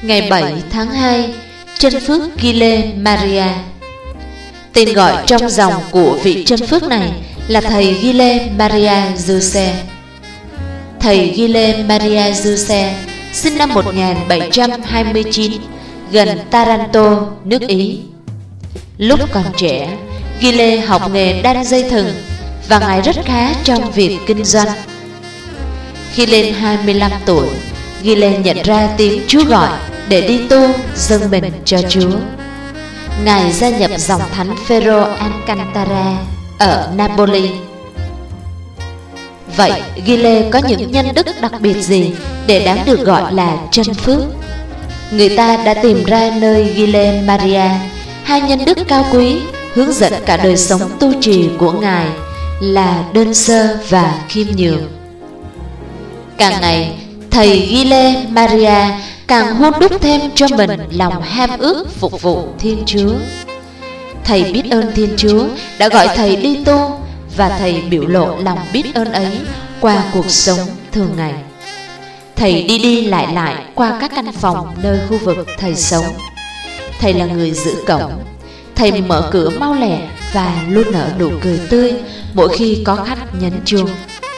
ngày 7 tháng 2, chân phước Gile Maria. Tên gọi trong dòng của vị chân phước này là thầy Gile Maria Giuse. Thầy Gile Maria Giuse sinh năm 1729 gần Taranto, nước Ý. Lúc còn trẻ, Gile học nghề đan dây thừng và ngài rất khá trong việc kinh doanh. Khi lên 25 tuổi, Gile nhận ra tiếng Chúa gọi để đi tu dâng mình cho Chúa. Ngài gia nhập dòng thánh Phêrô Alcantara ở Napoli. Vậy Gile có những nhân đức đặc biệt gì để đáng được gọi là chân phước? Người ta đã tìm ra nơi Gile Maria hai nhân đức cao quý hướng dẫn cả đời sống tu trì của ngài là đơn sơ và khiêm nhường. Càng ngày, thầy Gile Maria càng hun đúc thêm cho mình lòng ham ước phục vụ Thiên Chúa. Thầy biết ơn Thiên Chúa đã gọi thầy đi tu, và thầy biểu lộ lòng biết ơn ấy qua cuộc sống thường ngày. Thầy đi đi lại lại qua các căn phòng nơi khu vực thầy sống. Thầy là người giữ cổng. Thầy mở cửa mau lẹ và luôn nở nụ cười tươi mỗi khi có khách nhấn chuông.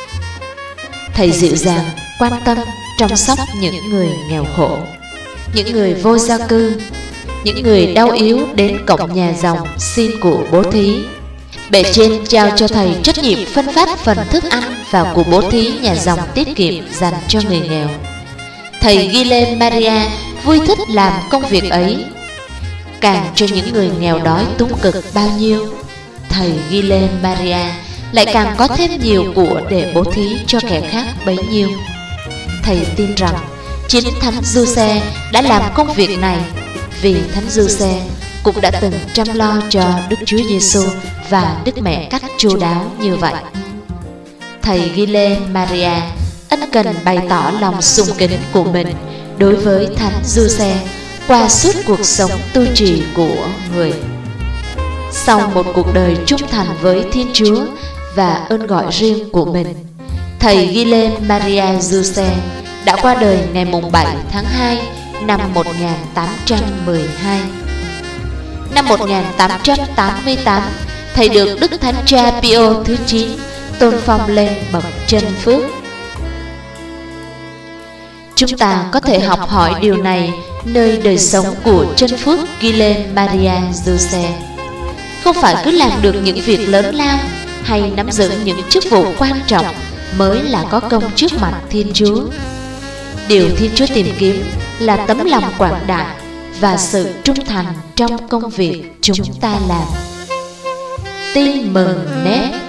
Thầy dịu dàng, quan tâm, chăm sóc những người nghèo khổ, những người vô gia cư, những người đau yếu đến cổng nhà dòng xin của bố thí. Bề trên trao cho thầy trách nhiệm phân phát phần thức ăn và của bố thí nhà dòng tiết kiệm dành cho người nghèo. Thầy Gile Maria vui thích làm công việc ấy. Càng cho những người nghèo đói túng cực bao nhiêu, thầy Gile Maria lại càng có thêm nhiều của để bố thí cho kẻ khác bấy nhiêu. Thầy tin rằng chính Thánh Giuse đã làm công việc này, vì Thánh Giuse cũng đã từng chăm lo cho Đức Chúa Giêsu và Đức Mẹ cách chu đáo như vậy. Thầy Gile Maria ân cần bày tỏ lòng sùng kính của mình đối với Thánh Giuse qua suốt cuộc sống tu trì của người. Sau một cuộc đời trung thành với Thiên Chúa và ơn gọi riêng của mình, thầy Gile Maria Giuse đã qua đời ngày 7 tháng 2 năm 1812. Năm 1888, thầy được Đức Thánh Cha Pio thứ 9 tôn phong lên bậc chân phước. Chúng ta có thể học hỏi điều này nơi đời sống của chân phước Gile Maria Giuse. Không phải cứ làm được những việc lớn lao hay nắm giữ những chức vụ quan trọng mới là có công trước mặt Thiên Chúa. Điều Thiên Chúa tìm kiếm là tấm lòng quảng đại và sự trung thành trong công việc chúng ta làm. Tin mừng Net.